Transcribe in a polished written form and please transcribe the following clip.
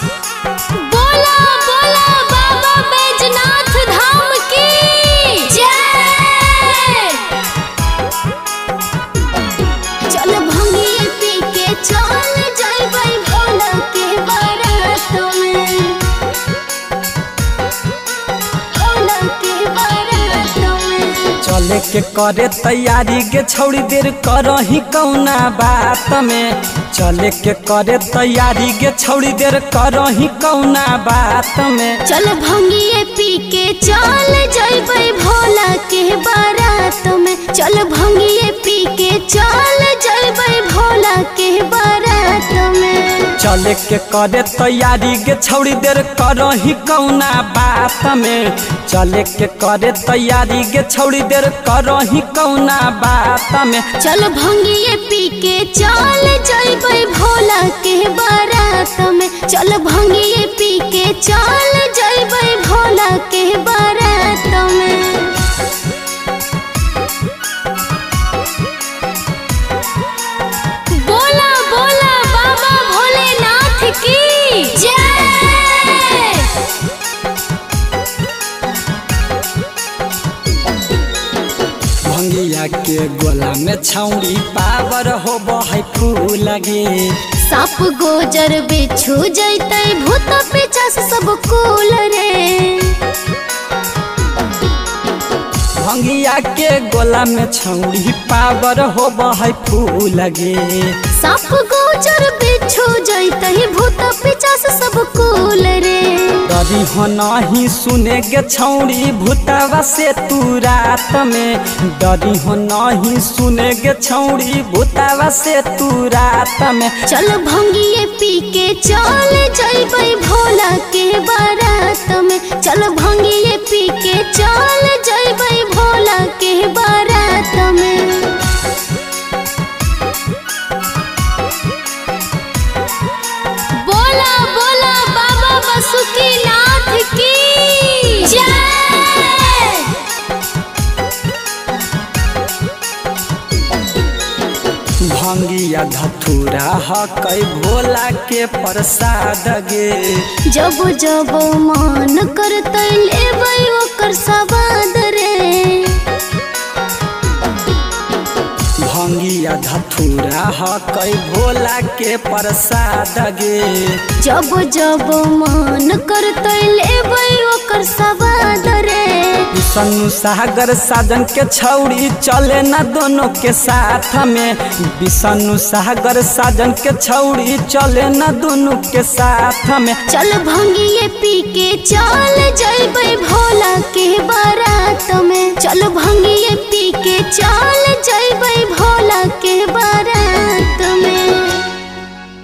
बोला बोला बाबा बैजनाथ धाम की जय। चल भंगिए पी के चल जइबै भोला के बारात में, भोला के बारात में। चले के करे तैयारी गे छौड़ी देर करही कौना बात में। चले के करे तैयारी गे छौड़ी देर करही कौना बात में। चल भंगिए पी के चल जइबै भोला के बारात में। चल भंगिए पी के चल जइबै भोला के बारात में। चले के करे तैयारी गे छौड़ी देर करही कौना बात में। चले के करे तैयारी गे छौड़ी देर करही कौना बात में। चल भंगिए पी के चल जइबै भोला के बारात में। चल भंगिए पी के चल जइबै भोला के बारात में। बोला बोला बाबा भोलेनाथ की जय। भंगिया के गोला में छौड़ी पावर होब है फूल गे। साप गोजर बिच्छू जैतै भूत पिचास सब कुल रे। भंगिया के गोला में छौड़ी पावर होब है फूल गे। साप गोजर बिच्छू जैतै भूत पिचास सब कुल रे। डरी हो नहीं सुने गे छौड़ी भूतवा से तू रात में। डरी हो नहीं सुने गे छौड़ी भूतवा से तू रात में। चल भंगिए पी के चल जइबै भोला के बारात में। चल भंगिए पी के चल जइबै भोला के बारात में। बोला बोला बाबा बासुकीनाथ की जय। भंगिया धतूरा हकै भोला के प्रसाद गे। जब जब मन करतै लेबै ओकर सवाद रे। भंगिया धतूरा हकै भोला के प्रसाद गे। जब जब मन करतै लेबै ओकर सवाद रे। विष्णु सागर साजन के छौड़ी चले न दोनों के साथ में। विष्णु सागर साजन के छौड़ी चले न दोनों के साथ में। चल भंगिए पी के चल जइबै भोला के बारात में। चल भंगिए पी के चल जइबै